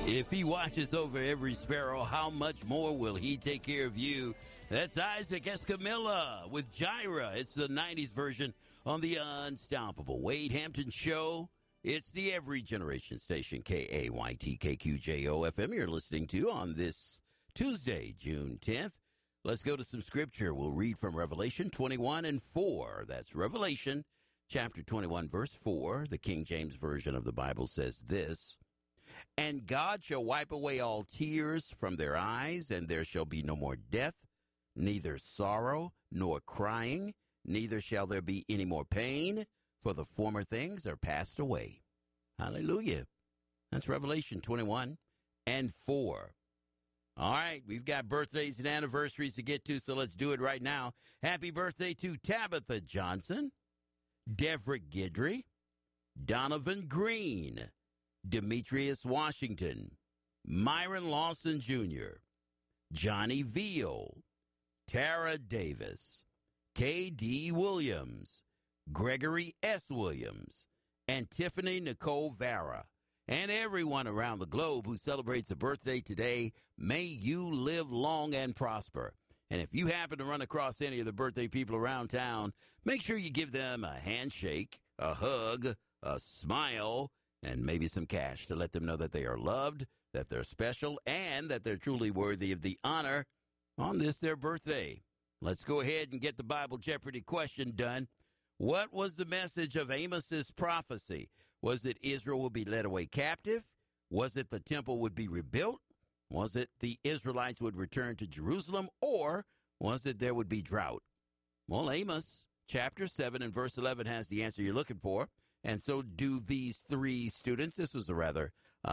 If he watches over every sparrow, how much more will he take care of you? That's Isaac Escamilla with Gyra. It's the 90s version on the Unstoppable Wade Hampton Show. It's the Every Generation station, KAYTKQJO-FM you're listening to on this Tuesday, June 10th. Let's go to some scripture. We'll read from Revelation 21:4. That's Revelation chapter 21, verse 4. The King James Version of the Bible says this: "And God shall wipe away all tears from their eyes, and there shall be no more death, neither sorrow nor crying, neither shall there be any more pain, for the former things are passed away." Hallelujah. That's Revelation 21:4. All right, we've got birthdays and anniversaries to get to, so let's do it right now. Happy birthday to Tabitha Johnson, Devrick Guidry, Donovan Green, Demetrius Washington, Myron Lawson Jr., Johnny Veal, Tara Davis, K.D. Williams, Gregory S. Williams, and Tiffany Nicole Vara, and everyone around the globe who celebrates a birthday today. May you live long and prosper. And if you happen to run across any of the birthday people around town, make sure you give them a handshake, a hug, a smile, and maybe some cash to let them know that they are loved, that they're special, and that they're truly worthy of the honor on this, their birthday. Let's go ahead and get the Bible Jeopardy question done. What was the message of Amos's prophecy? Was it Israel would be led away captive? Was it the temple would be rebuilt? Was it the Israelites would return to Jerusalem? Or was it there would be drought? Well, Amos chapter 7 and verse 11 has the answer you're looking for. And so do these three students. This was a rather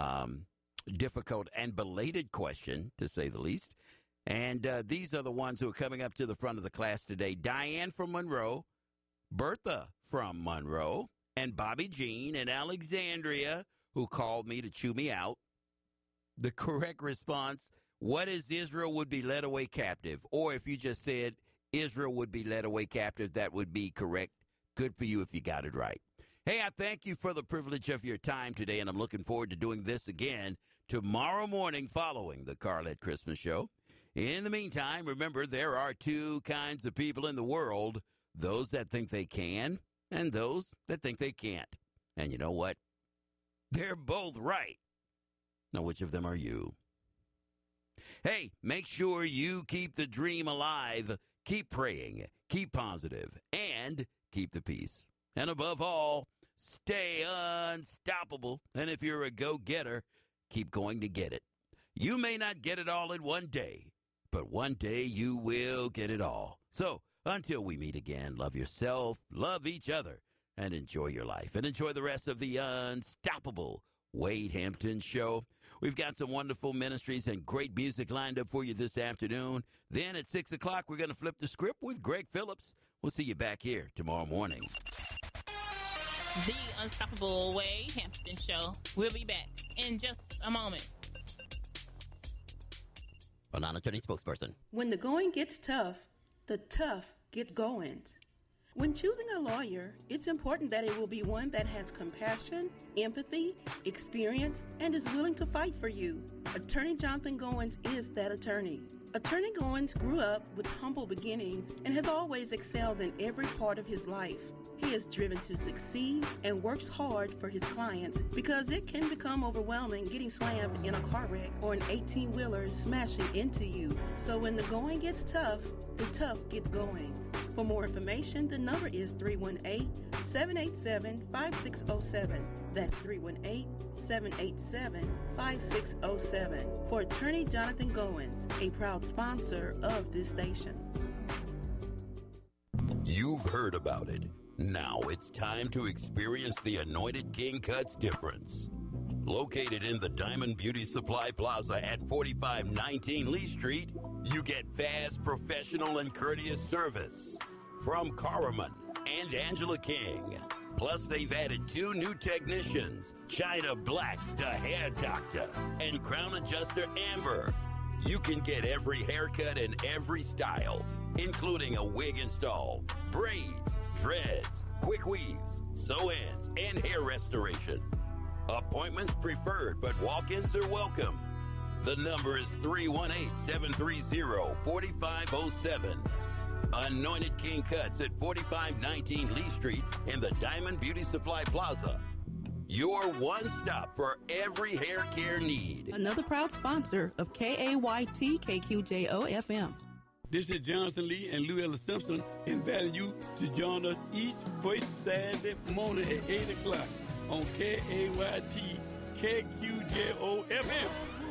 difficult and belated question, to say the least. And these are the ones who are coming up to the front of the class today. Diane from Monroe, Bertha from Monroe, and Bobby Jean and Alexandria, who called me to chew me out. The correct response: what is Israel would be led away captive? Or if you just said Israel would be led away captive, that would be correct. Good for you if you got it right. Hey, I thank you for the privilege of your time today, and I'm looking forward to doing this again tomorrow morning following the Carlette Christmas Show. In the meantime, remember, there are two kinds of people in the world: those that think they can and those that think they can't. And you know what? They're both right. Now, which of them are you? Hey, make sure you keep the dream alive, keep praying, keep positive, and keep the peace. And above all, stay unstoppable. And if you're a go-getter, keep going to get it. You may not get it all in one day, but one day you will get it all. So until we meet again, love yourself, love each other, and enjoy your life. And enjoy the rest of the Unstoppable Wade Hampton Show. We've got some wonderful ministries and great music lined up for you this afternoon. Then at 6 o'clock, we're going to flip the script with Greg Phillips. We'll see you back here tomorrow morning. The Unstoppable Wade Hampton Show. We'll be back in just a moment. A non-attorney spokesperson. When the going gets tough, the tough get going. When choosing a lawyer, it's important that it will be one that has compassion, empathy, experience, and is willing to fight for you. Attorney Jonathan Goins is that attorney. Attorney Goins grew up with humble beginnings and has always excelled in every part of his life. He is driven to succeed and works hard for his clients because it can become overwhelming getting slammed in a car wreck or an 18-wheeler smashing into you. So when the going gets tough, the tough get going. For more information, the number is 318-787-5607. That's 318-787-5607. For Attorney Jonathan Goins, a proud sponsor of this station. You've heard about it. Now it's time to experience the Anointed King Cuts difference. Located in the Diamond Beauty Supply Plaza at 4519 Lee Street, you get fast, professional, and courteous service from Karaman and Angela King. Plus, they've added 2 new technicians, China Black, the hair doctor, and crown adjuster Amber. You can get every haircut and every style, including a wig install, braids, dreads, quick weaves, sew-ins, and hair restoration. Appointments preferred, but walk-ins are welcome. The number is 318-730-4507. Anointed King Cuts at 4519 Lee Street in the Diamond Beauty Supply Plaza. Your one stop for every hair care need. Another proud sponsor of KAYT KQJO FM. This is Johnson Lee and Lou Ella Simpson inviting you to join us each first Saturday morning at 8 o'clock on KAYT KQJO FM.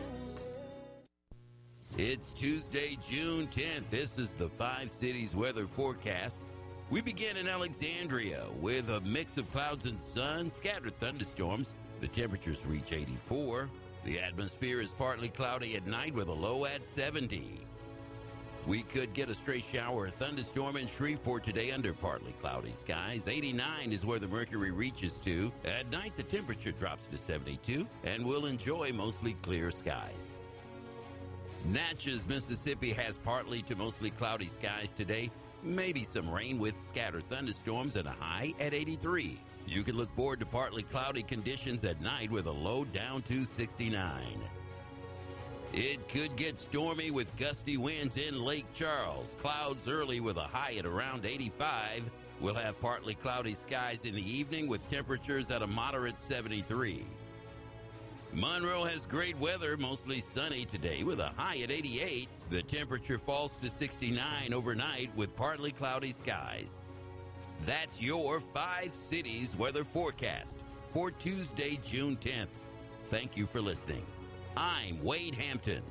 It's Tuesday, June 10th. This is the 5 cities weather forecast. We begin in Alexandria with a mix of clouds and sun, scattered thunderstorms. The temperatures reach 84. The atmosphere is partly cloudy at night with a low at 70. We could get a stray shower or thunderstorm in Shreveport today under partly cloudy skies. 89 is where the mercury reaches to. At night, the temperature drops to 72, and we'll enjoy mostly clear skies. Natchez, Mississippi has partly to mostly cloudy skies today. Maybe some rain with scattered thunderstorms and a high at 83. You can look forward to partly cloudy conditions at night with a low down to 69. It could get stormy with gusty winds in Lake Charles. Clouds early with a high at around 85. We'll have partly cloudy skies in the evening with temperatures at a moderate 73. Monroe has great weather, mostly sunny today with a high at 88. The temperature falls to 69 overnight with partly cloudy skies. That's your 5 cities weather forecast for Tuesday, June 10th. Thank you for listening. I'm Wade Hampton.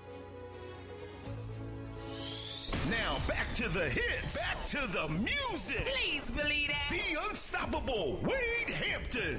Now back to the hits. Back to the music. Please believe that. The unstoppable Wade Hampton.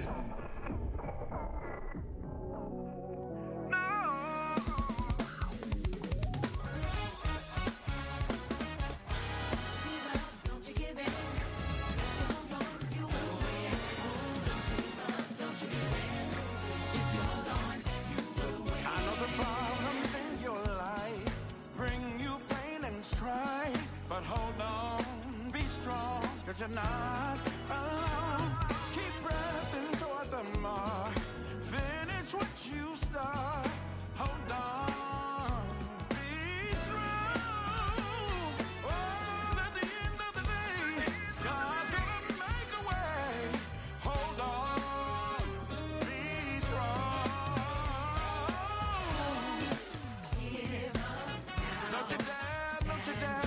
But hold on, be strong, 'cause you're not alone. Keep pressing toward the mark. Finish what you start. Hold on, be strong. Oh, at the end of the day, God's gonna make a way. Hold on, be strong. Don't you dare, don't you dare.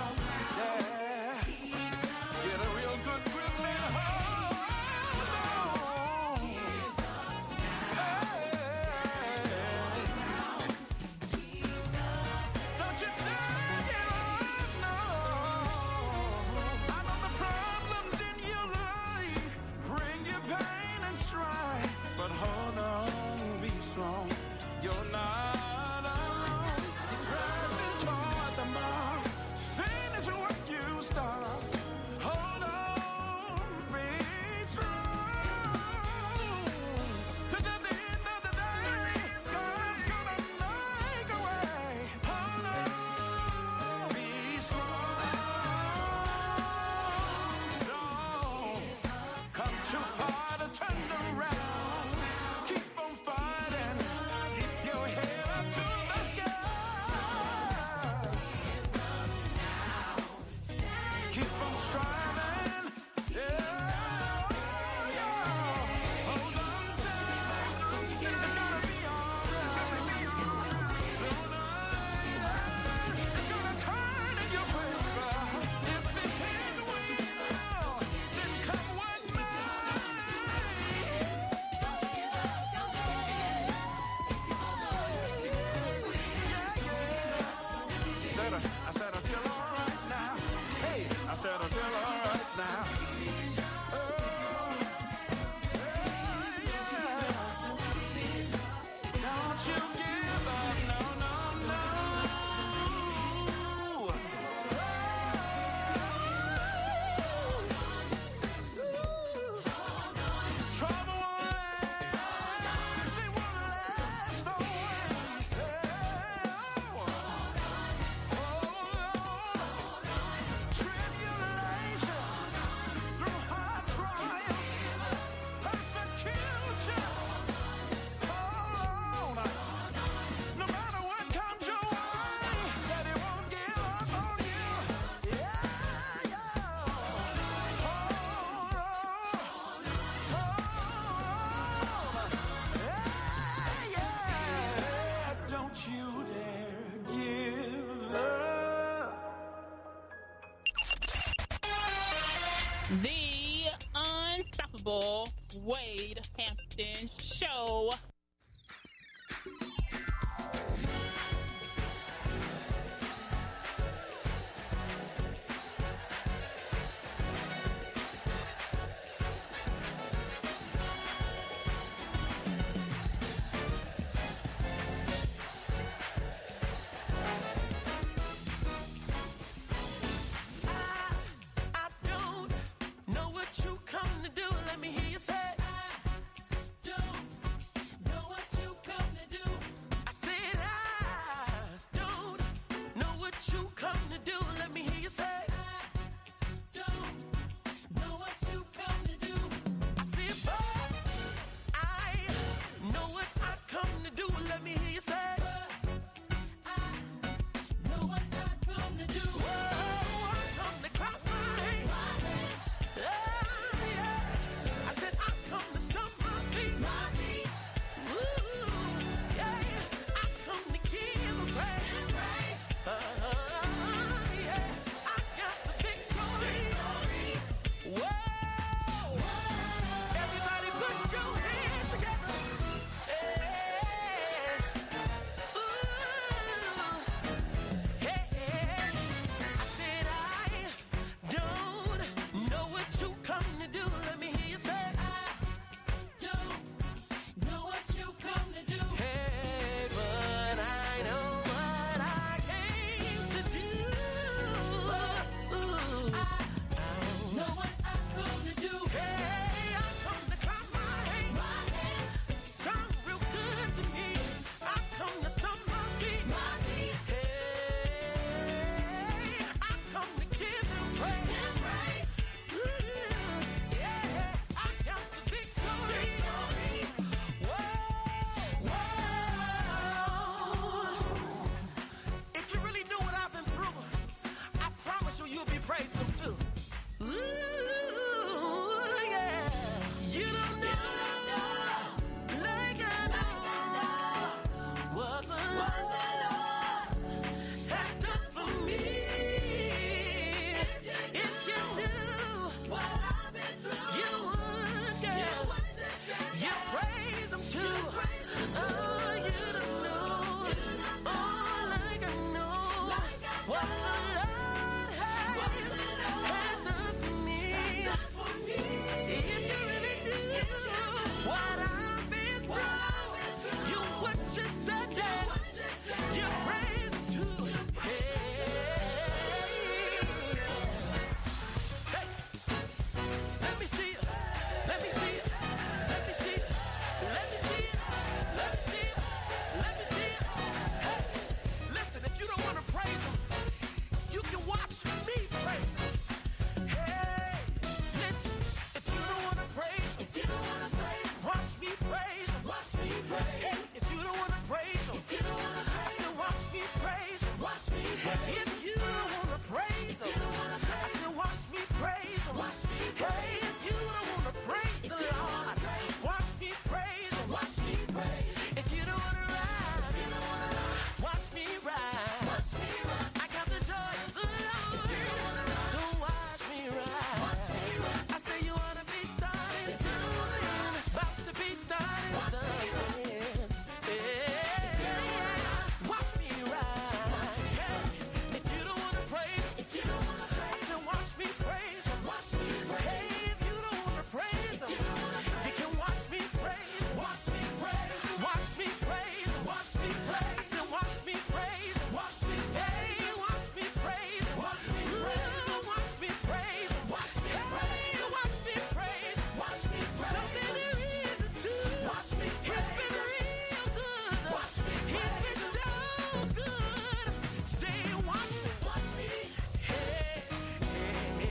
But hold on, be strong. You're not alone. Pressing toward the mark. Finish what you start. Hold on, be strong. 'Cause at the end of the day, God's gonna make a way. Hold on, be strong. Don't come too far to turn around. I said I feel all right now. Hey, I said I feel all right now. Oh, yeah. Don't you give up, no, no, no. Trouble won't last, it won't last always. Tribulation The Unstoppable Wade Hampton Show.